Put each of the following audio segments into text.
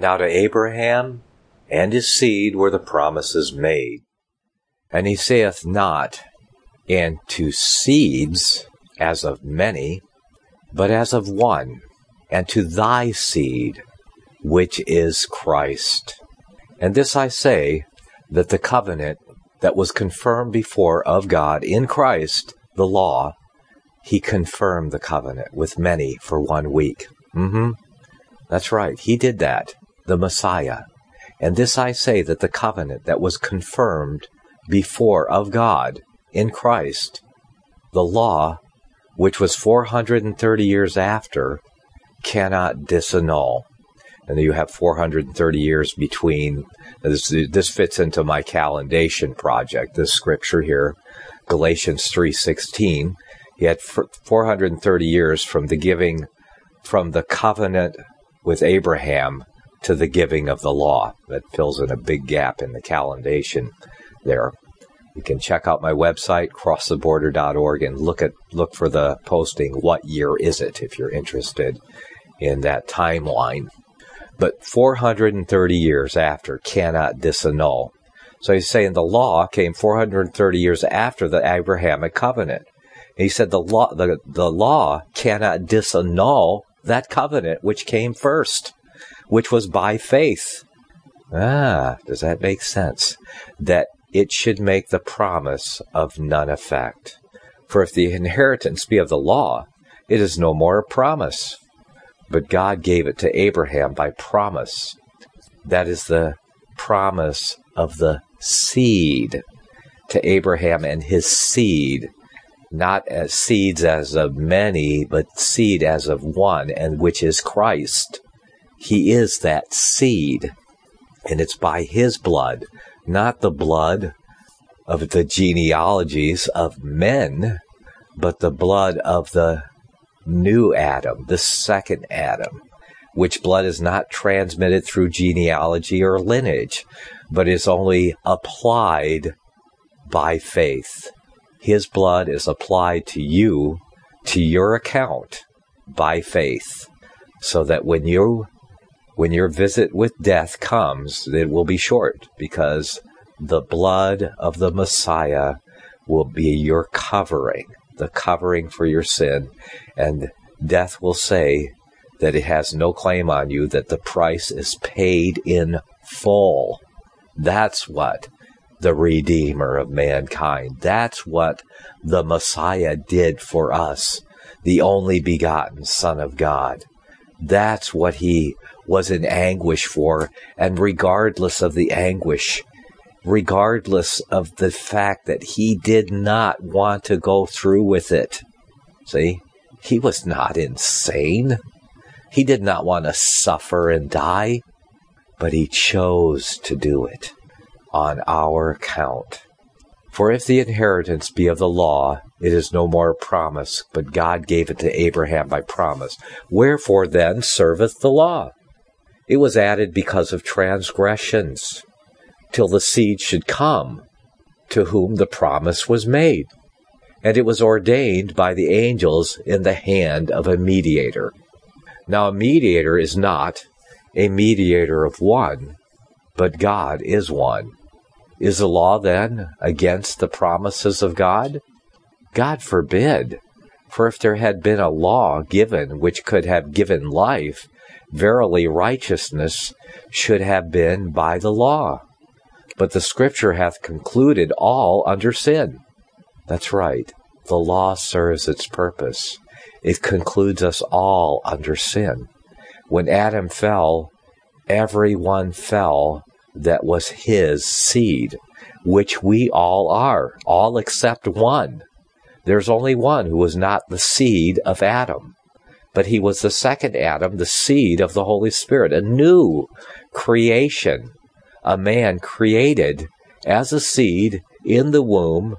Now to Abraham and his seed were the promises made. And he saith not, and to seeds as of many, but as of one, and to thy seed, which is Christ. And this I say, that the covenant that was confirmed before of God in Christ, the law, he confirmed the covenant with many for 1 week. That's right, he did that, the Messiah. And this I say, that the covenant that was confirmed before of God in Christ, the law, which was 430 years after, cannot disannul. And you have 430 years between. This fits into my calendation project, this scripture here, Galatians 3:16. He had 430 years from the covenant with Abraham to the giving of the law. That fills in a big gap in the calendation there. You can check out my website, crosstheborder.org, and look for the posting, what year is it, if you're interested in that timeline. But 430 years after cannot disannul. So he's saying the law came 430 years after the Abrahamic covenant. And he said the law cannot disannul that covenant which came first, which was by faith. Does that make sense? That it should make the promise of none effect. For if the inheritance be of the law, it is no more a promise. But God gave it to Abraham by promise. That is the promise of the seed to Abraham and his seed, not as seeds as of many, but seed as of one, and which is Christ. He is that seed, and it's by his blood, not the blood of the genealogies of men, but the blood of the new Adam, the second Adam, which blood is not transmitted through genealogy or lineage, but is only applied by faith. His blood is applied to you, to your account, by faith, so that when your visit with death comes, it will be short, because the blood of the Messiah will be your covering, the covering for your sin, and death will say that it has no claim on you, that the price is paid in full. That's what the Redeemer of mankind, that's what the Messiah did for us, the only begotten Son of God. That's what he was in anguish for, and regardless of the anguish, regardless of the fact that he did not want to go through with it. See, he was not insane. He did not want to suffer and die, but he chose to do it on our account. For if the inheritance be of the law, it is no more a promise, but God gave it to Abraham by promise. Wherefore then serveth the law? It was added because of transgressions, till the seed should come, to whom the promise was made. And it was ordained by the angels in the hand of a mediator. Now a mediator is not a mediator of one, but God is one. Is the law then against the promises of God? God forbid. For if there had been a law given which could have given life, verily righteousness should have been by the law. But the Scripture hath concluded all under sin. That's right. The law serves its purpose. It concludes us all under sin. When Adam fell, everyone fell that was his seed, which we all are, all except one. There's only one who was not the seed of Adam, but he was the second Adam, the seed of the Holy Spirit, a new creation, a man created as a seed in the womb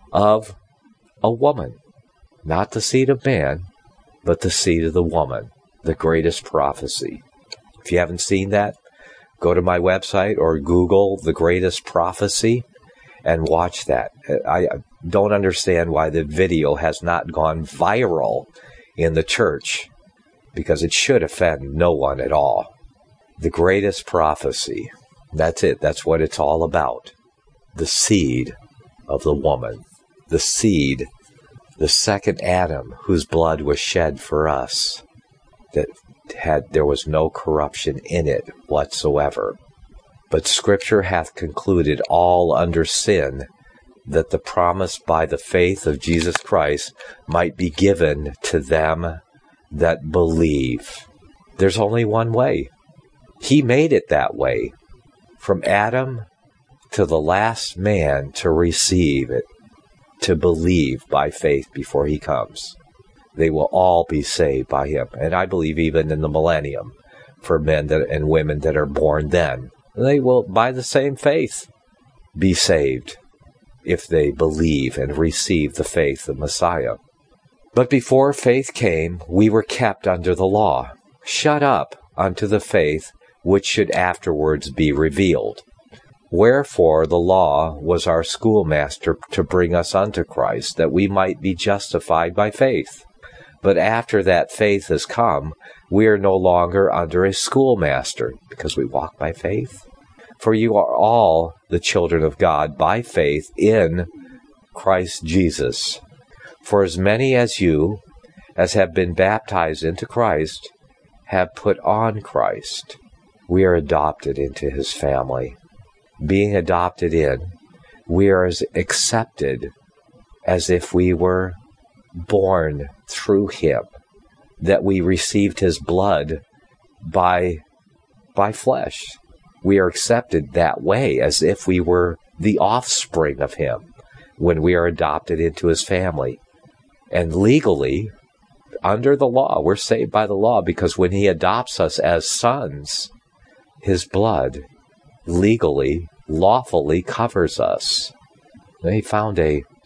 of a woman. Not the seed of man, but the seed of the woman, the greatest prophecy. If you haven't seen that, go to my website or Google The Greatest Prophecy and watch that. I don't understand why the video has not gone viral in the church, because it should offend no one at all. The greatest prophecy. That's it. That's what it's all about. The seed of the woman. The seed, the second Adam, whose blood was shed for us. There was no corruption in it whatsoever. But Scripture hath concluded all under sin, that the promise by the faith of Jesus Christ might be given to them that believe. There's only one way. He made it that way, from Adam to the last man to receive it, to believe by faith before he comes. They will all be saved by him. And I believe even in the millennium, for men and women that are born then, they will, by the same faith, be saved if they believe and receive the faith of Messiah. But before faith came, we were kept under the law, shut up unto the faith which should afterwards be revealed. Wherefore the law was our schoolmaster to bring us unto Christ, that we might be justified by faith. But after that faith has come, we are no longer under a schoolmaster, because we walk by faith. For you are all the children of God by faith in Christ Jesus. For as many as you, as have been baptized into Christ, have put on Christ. We are adopted into his family. Being adopted in, we are as accepted as if we were born through him, that we received his blood by flesh. We are accepted that way, as if we were the offspring of him when we are adopted into his family. And legally, under the law, we're saved by the law, because when he adopts us as sons, his blood legally, lawfully covers us. And he found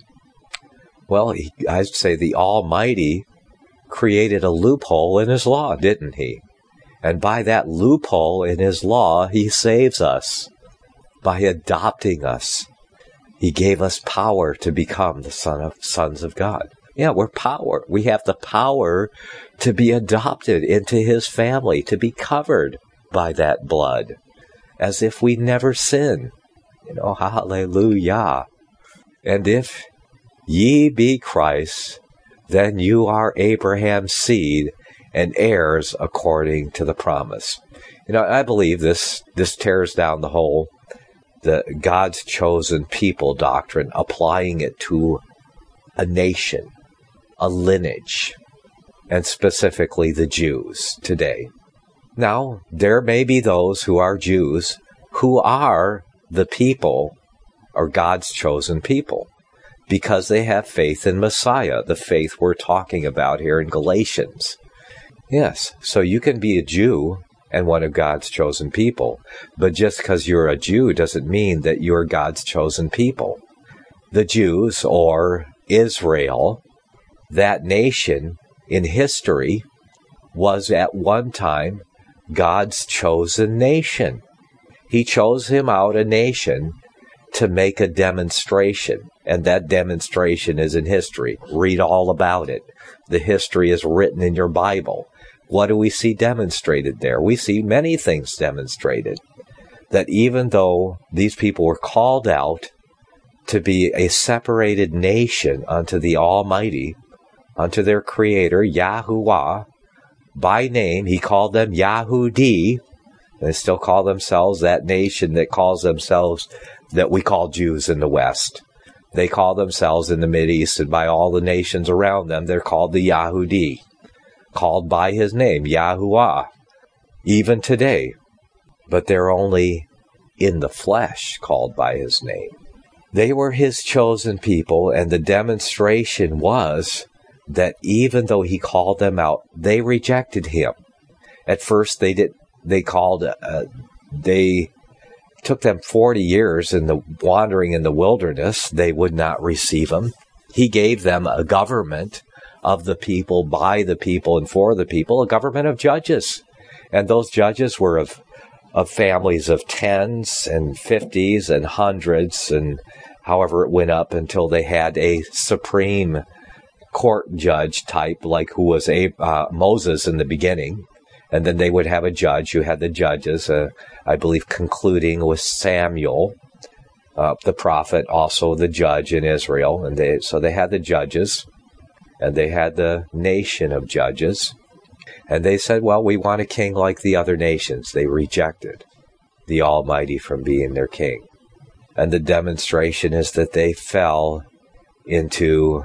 I'd say the Almighty created a loophole in his law, didn't he? And by that loophole in his law, he saves us. By adopting us, he gave us power to become the sons of God. Yeah, we have the power to be adopted into his family, to be covered by that blood, as if we never sin. Hallelujah. And if ye be Christ, then you are Abraham's seed and heirs according to the promise. I believe this tears down the God's chosen people doctrine, applying it to a nation, a lineage, and specifically the Jews today. Now, there may be those who are Jews who are the people, or God's chosen people, because they have faith in Messiah, the faith we're talking about here in Galatians. Yes, so you can be a Jew and one of God's chosen people, but just because you're a Jew doesn't mean that you're God's chosen people. The Jews, or Israel, that nation in history, was at one time God's chosen nation. He chose him out a nation to make a demonstration, and that demonstration is in history. Read all about it. The history is written in your Bible. What do we see demonstrated there? We see many things demonstrated. That even though these people were called out to be a separated nation unto the Almighty, unto their Creator, Yahuwah, by name, he called them Yahudi. They still call themselves that nation that calls themselves, that we call Jews in the West. They call themselves in the Mideast, and by all the nations around them, they're called the Yahudi, called by his name, Yahuwah, even today. But they're only in the flesh called by his name. They were his chosen people, and the demonstration was that even though he called them out, they rejected him. At first, they took them 40 years in the wandering in the wilderness. They would not receive him. He gave them a government of the people, by the people, and for the people, a government of judges. And those judges were of families of tens and 50s and hundreds, and however it went up until they had a supreme court judge type, like who was Moses in the beginning. And then they would have a judge. You had the judges, I believe, concluding with Samuel, the prophet, also the judge in Israel. And so they had the judges, and they had the nation of judges. And they said, well, we want a king like the other nations. They rejected the Almighty from being their king. And the demonstration is that they fell into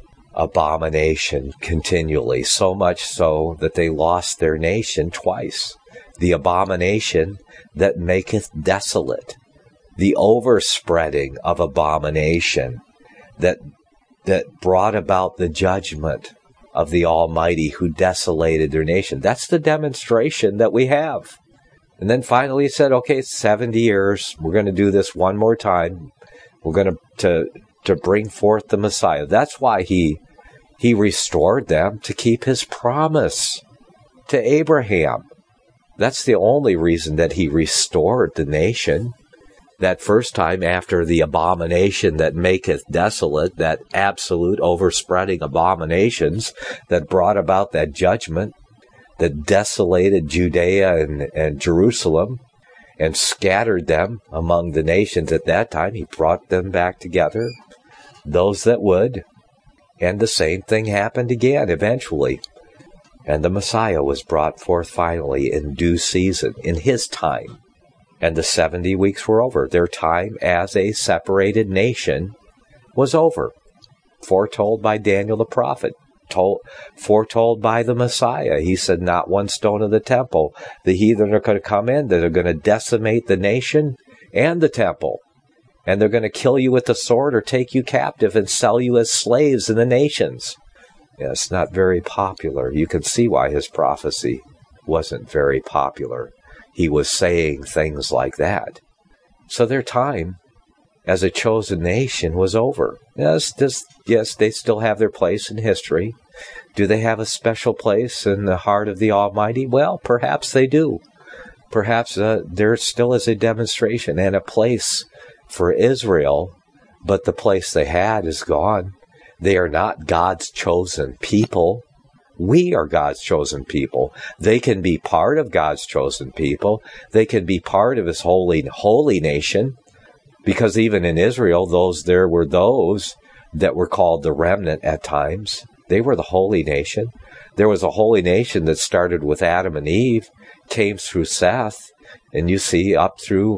abomination continually, so much so that they lost their nation twice. The abomination that maketh desolate, the overspreading of abomination that brought about the judgment of the Almighty who desolated their nation. That's the demonstration that we have. And then finally he said, okay, 70 years, we're going to do this one more time. We're going to bring forth the Messiah. That's why he restored them, to keep his promise to Abraham. That's the only reason that he restored the nation. That first time after the abomination that maketh desolate, that absolute overspreading abominations that brought about that judgment that desolated Judea and Jerusalem and scattered them among the nations at that time. He brought them back together, those that would, and the same thing happened again eventually. And the Messiah was brought forth finally in due season, in his time. And the 70 weeks were over. Their time as a separated nation was over. Foretold by Daniel the prophet. Foretold by the Messiah. He said, not one stone of the temple. The heathen are going to come in. They're going to decimate the nation and the temple. And they're going to kill you with the sword or take you captive and sell you as slaves in the nations. Yeah, it's not very popular. You can see why his prophecy wasn't very popular. He was saying things like that. So their time as a chosen nation was over. Yes, they still have their place in history. Do they have a special place in the heart of the Almighty? Well, perhaps they do. Perhaps there still is a demonstration and a place for Israel, but the place they had is gone. They are not God's chosen people. We are God's chosen people. They can be part of God's chosen people. They can be part of his holy nation, because even in Israel, there were those that were called the remnant at times. They were the holy nation. There was a holy nation that started with Adam and Eve, came through Seth, and you see up through,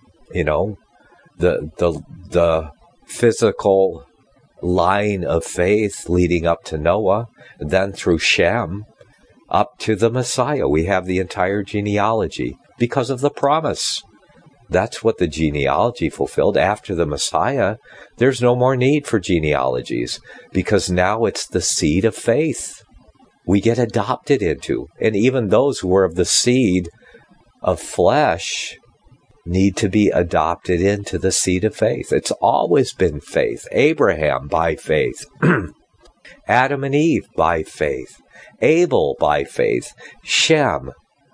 the physical line of faith leading up to Noah, then through Shem, up to the Messiah. We have the entire genealogy because of the promise. That's what the genealogy fulfilled. After the Messiah, there's no more need for genealogies, because now it's the seed of faith we get adopted into. And even those who are of the seed of flesh need to be adopted into the seed of faith. It's always been faith. Abraham by faith. Adam and Eve by faith. Abel by faith. Shem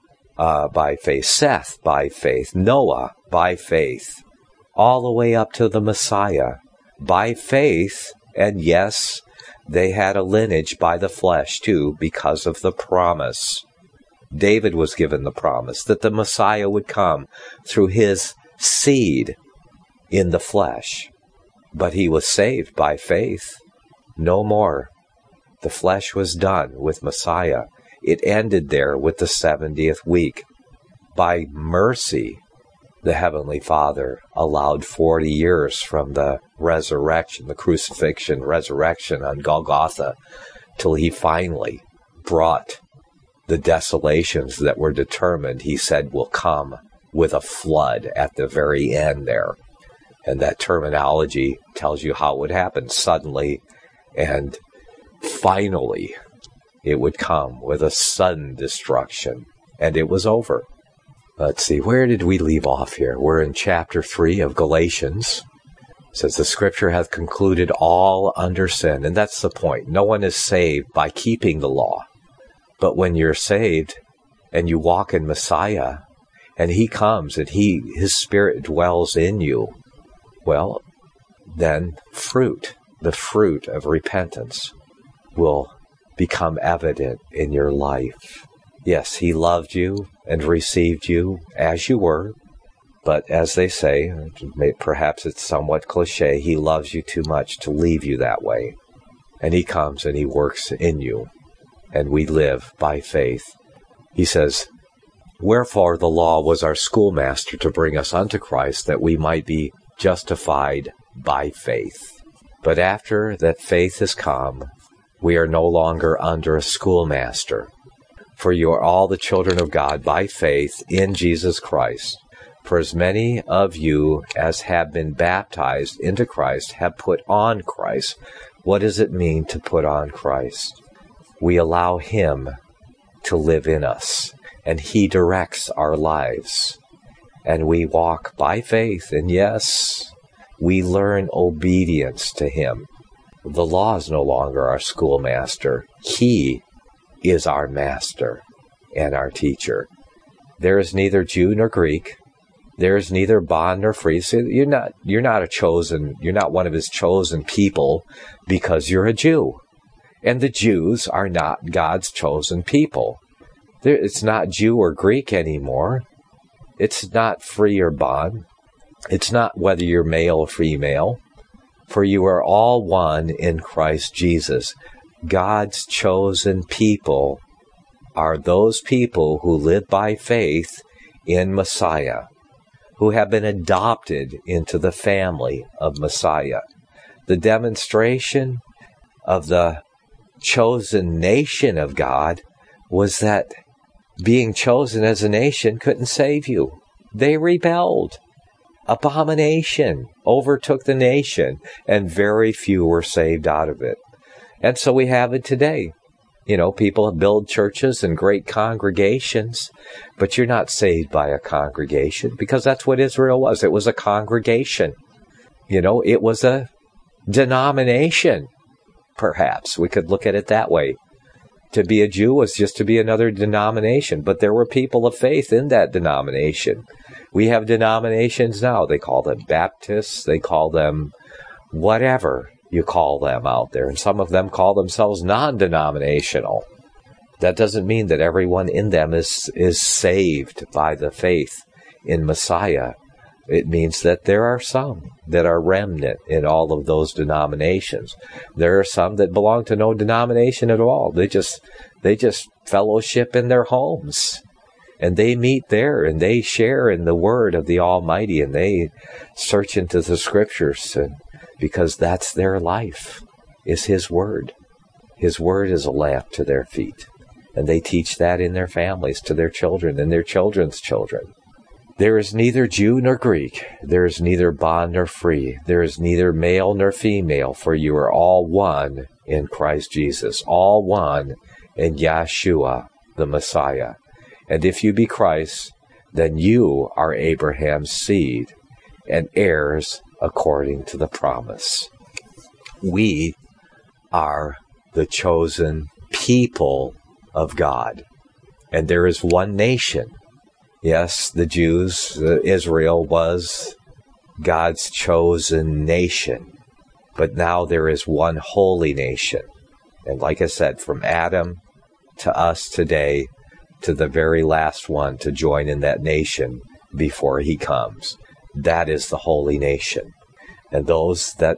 by faith. Seth by faith. Noah by faith. All the way up to the Messiah by faith. And yes, they had a lineage by the flesh too, because of the promise. David was given the promise that the Messiah would come through his seed in the flesh. But he was saved by faith. No more. The flesh was done with Messiah. It ended there with the 70th week. By mercy, the Heavenly Father allowed 40 years from the resurrection, the crucifixion, resurrection on Golgotha, till he finally brought the desolations that were determined, he said, will come with a flood at the very end there. And that terminology tells you how it would happen suddenly, and finally it would come with a sudden destruction. And it was over. Let's see, where did we leave off here? We're in chapter 3 of Galatians. It says, the scripture hath concluded all under sin. And that's the point. No one is saved by keeping the law. But when you're saved and you walk in Messiah, and he comes and his spirit dwells in you, well, then the fruit of repentance will become evident in your life. Yes, he loved you and received you as you were. But as they say, perhaps it's somewhat cliche, he loves you too much to leave you that way. And he comes and he works in you. And we live by faith. He says, wherefore the law was our schoolmaster to bring us unto Christ, that we might be justified by faith. But after that faith has come, we are no longer under a schoolmaster. For you are all the children of God by faith in Jesus Christ. For as many of you as have been baptized into Christ have put on Christ. What does it mean to put on Christ? We allow him to live in us, and he directs our lives. And we walk by faith, and yes, we learn obedience to him. The law is no longer our schoolmaster. He is our master and our teacher. There is neither Jew nor Greek. There is neither bond nor free. So you're not one of his chosen people because you're a Jew. And the Jews are not God's chosen people. It's not Jew or Greek anymore. It's not free or bond. It's not whether you're male or female. For you are all one in Christ Jesus. God's chosen people are those people who live by faith in Messiah, who have been adopted into the family of Messiah. The demonstration of the chosen nation of God was that being chosen as a nation couldn't save you. They rebelled. Abomination overtook the nation, and very few were saved out of it. And so we have it today. People build churches and great congregations, but you're not saved by a congregation, because that's what Israel was. It was a congregation. It was a denomination, perhaps. We could look at it that way. To be a Jew was just to be another denomination, but there were people of faith in that denomination. We have denominations now. They call them Baptists. They call them whatever you call them out there. And some of them call themselves non-denominational. That doesn't mean that everyone in them is saved by the faith in Messiah. It means that there are some that are remnant in all of those denominations. There are some that belong to no denomination at all. They just fellowship in their homes. And they meet there, and they share in the word of the Almighty, and they search into the Scriptures, because that's their life, is His Word. His Word is a lamp to their feet. And they teach that in their families, to their children and their children's children. There is neither Jew nor Greek. There is neither bond nor free. There is neither male nor female, for you are all one in Christ Jesus, all one in Yeshua, the Messiah. And if you be Christ, then you are Abraham's seed and heirs according to the promise. We are the chosen people of God. And there is one nation. Yes, the Jews, Israel was God's chosen nation. But now there is one holy nation. And like I said, from Adam to us today, to the very last one to join in that nation before he comes. That is the holy nation. And those that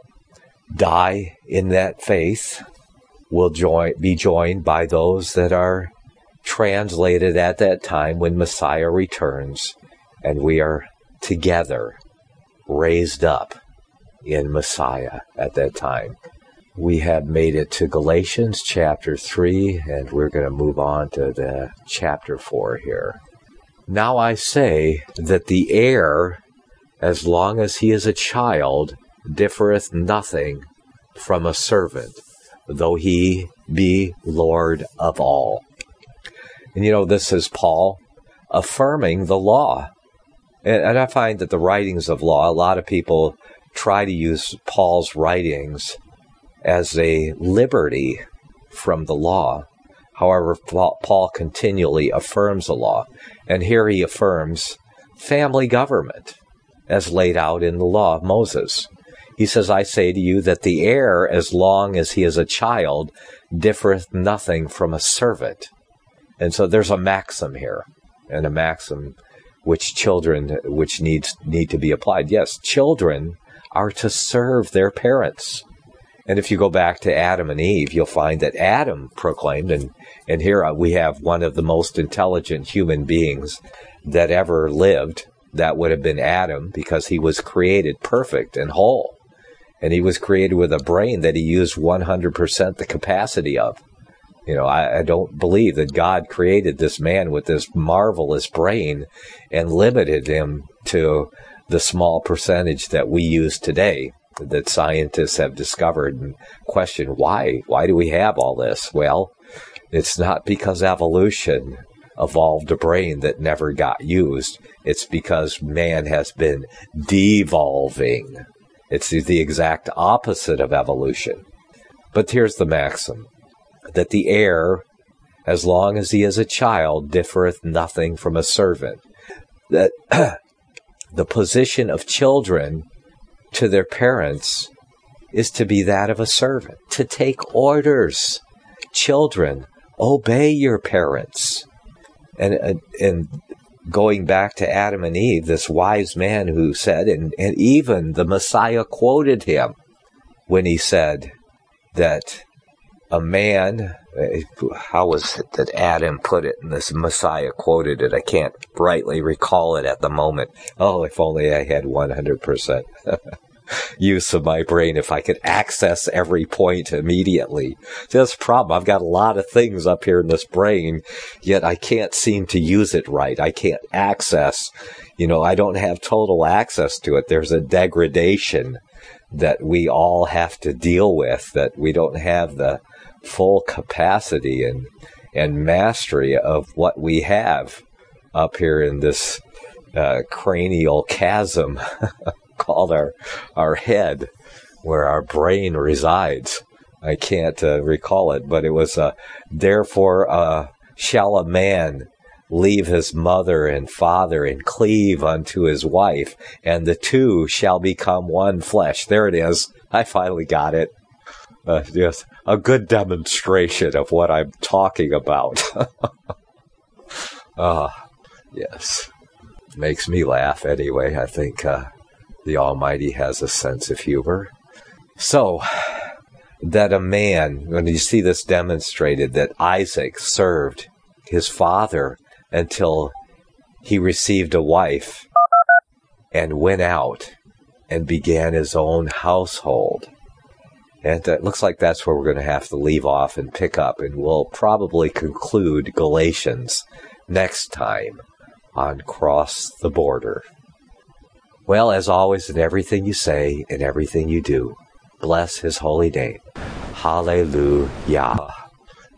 die in that faith will be joined by those that are translated at that time when Messiah returns, and we are together raised up in Messiah at that time. We have made it to Galatians chapter 3, and we're going to move on to the chapter 4 here. Now I say that the heir, as long as he is a child, differeth nothing from a servant, though he be Lord of all. And this is Paul affirming the law. And I find that the writings of law, a lot of people try to use Paul's writings as a liberty from the law. However, Paul continually affirms the law. And here he affirms family government as laid out in the law of Moses. He says, I say to you that the heir, as long as he is a child, differeth nothing from a servant. And so there's a maxim here, and a maxim which need to be applied. Yes, children are to serve their parents. And if you go back to Adam and Eve, you'll find that Adam proclaimed, and here we have one of the most intelligent human beings that ever lived. That would have been Adam, because he was created perfect and whole. And he was created with a brain that he used 100% the capacity of. I don't believe that God created this man with this marvelous brain and limited him to the small percentage that we use today, that scientists have discovered and questioned why. Why do we have all this? Well, it's not because evolution evolved a brain that never got used. It's because man has been devolving. It's the exact opposite of evolution. But here's the maxim, that the heir, as long as he is a child, differeth nothing from a servant. That the position of children to their parents is to be that of a servant, to take orders. Children, obey your parents. And going back to Adam and Eve, this wise man who said, and even the Messiah quoted him when he said that a man, how was it that Adam put it, and this Messiah quoted it? I can't rightly recall it at the moment. Oh, if only I had 100% use of my brain, if I could access every point immediately. That's the problem. I've got a lot of things up here in this brain, yet I can't seem to use it right. I can't access, I don't have total access to it. There's a degradation that we all have to deal with, that we don't have the full capacity and mastery of what we have up here in this cranial chasm called our head, where our brain resides. I can't recall it, but it was, therefore shall a man leave his mother and father and cleave unto his wife, and the two shall become one flesh. There it is. I finally got it. Yes, a good demonstration of what I'm talking about. Yes. Makes me laugh anyway. I think the Almighty has a sense of humor. So, that a man, when you see this demonstrated, that Isaac served his father until he received a wife and went out and began his own household. And it looks like that's where we're going to have to leave off and pick up, and we'll probably conclude Galatians next time on Cross the Border. Well, as always, in everything you say and everything you do, bless his holy name. Hallelujah.